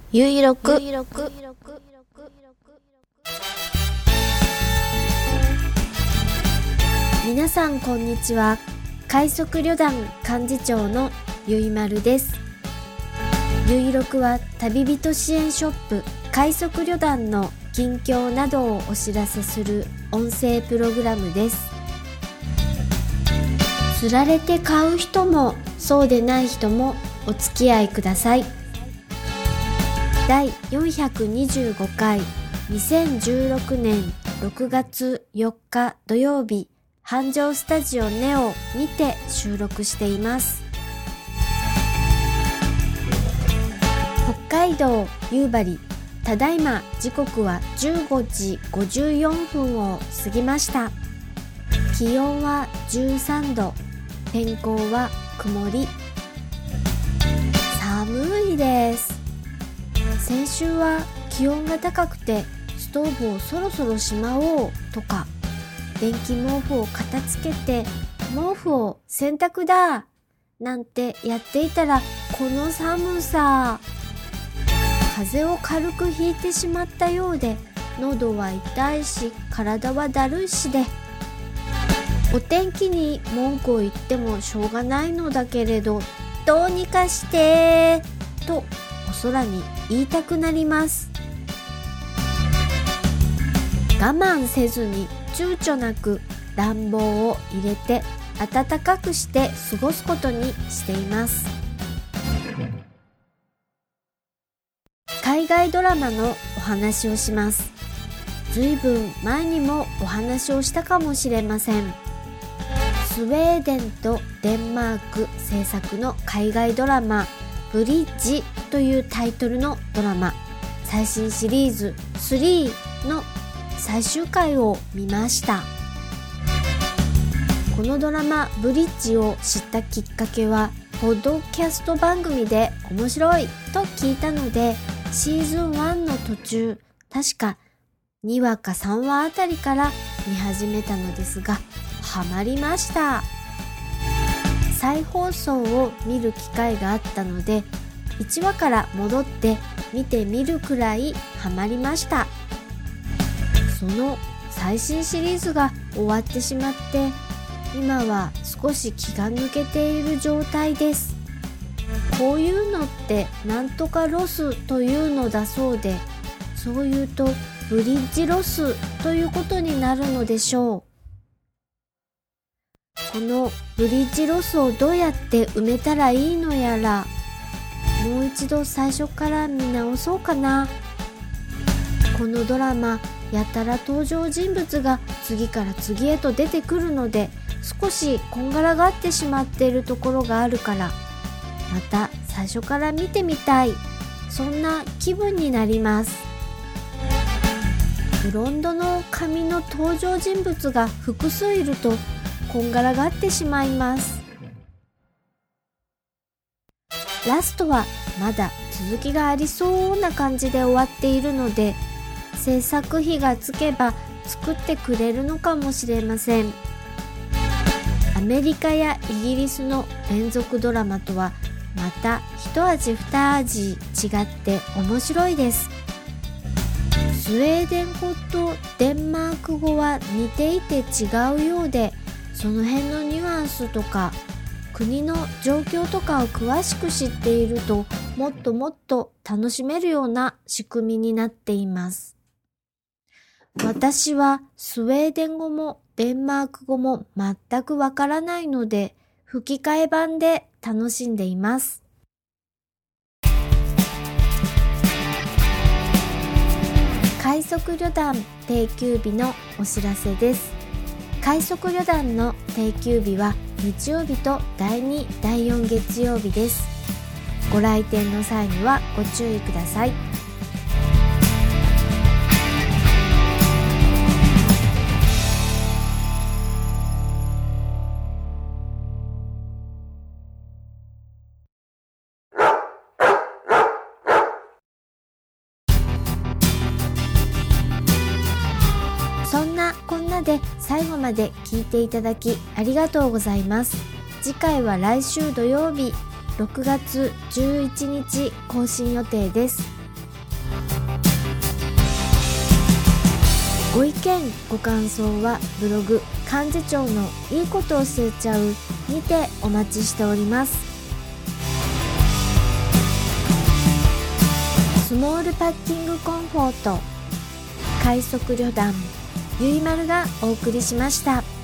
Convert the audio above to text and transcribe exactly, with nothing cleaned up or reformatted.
ゆいろく皆さんこんにちは。快速旅団幹事長のゆいまるです。ゆいろくは旅人支援ショップ快速旅団の近況などをお知らせする音声プログラムです。釣られて買う人もそうでない人もお付き合いください。だいよんひゃくにじゅうごかいにせんじゅうろくねんろくがつよっか土曜日、繁盛スタジオネオにて収録しています。北海道夕張、ただいま時刻はじゅうごじごじゅうよんぷんを過ぎました。気温はじゅうさんど、天候は曇り。寒いです。先週は気温が高くてストーブをそろそろしまおうとか、電気毛布を片付けて毛布を洗濯だなんてやっていたら、この寒さ、風邪を軽くひいてしまったようで、喉は痛いし体はだるいしで、お天気に文句を言ってもしょうがないのだけれど、どうにかしてとお空に言いたくなります。我慢せずに躊躇なく暖房を入れて暖かくして過ごすことにしています。海外ドラマのお話をします。ずいぶん前にもお話をしたかもしれません。スウェーデンとデンマーク制作の海外ドラマブリッジというタイトルのドラマ、最新シリーズスリーの最終回を見ました。このドラマブリッジを知ったきっかけは、ポッドキャスト番組で面白いと聞いたので、シーズンワンの途中、確かにわかさんわあたりから見始めたのですが、ハマりました。再放送を見る機会があったので、いちわから戻って見てみるくらいハマりました。その最新シリーズが終わってしまって、今は少し気が抜けている状態です。こういうのってなんとかロスというのだそうで、そう言うとブリッジロスということになるのでしょう。このブリッジロスをどうやって埋めたらいいのやら、もう一度最初から見直そうかな。このドラマ、やたら登場人物が次から次へと出てくるので、少しこんがらがってしまっているところがあるから、また最初から見てみたい、そんな気分になります。ブロンドの髪の登場人物が複数いるとこんがらがってしまいます。ラストはまだ続きがありそうな感じで終わっているので、制作費がつけば作ってくれるのかもしれません。アメリカやイギリスの連続ドラマとはまた一味二味違って面白いです。スウェーデン語とデンマーク語は似ていて違うようで、その辺のニュアンスとか国の状況とかを詳しく知っていると、もっともっと楽しめるような仕組みになっています。私はスウェーデン語もデンマーク語も全くわからないので、吹き替え版で楽しんでいます。快速旅団定休日のお知らせです。快速旅団の定休日は日曜日とだいに、だいよん月曜日です。ご来店の際にはご注意ください。そんなこんなで最後まで聞いていただきありがとうございます。次回は来週土曜日ろくがつじゅういちにち更新予定です。 ご意見ご感想はブログ幹事長のいいこと教えちゃうにてお待ちしております。スモールパッティングコンフォート快速旅団ゆいまるがお送りしました。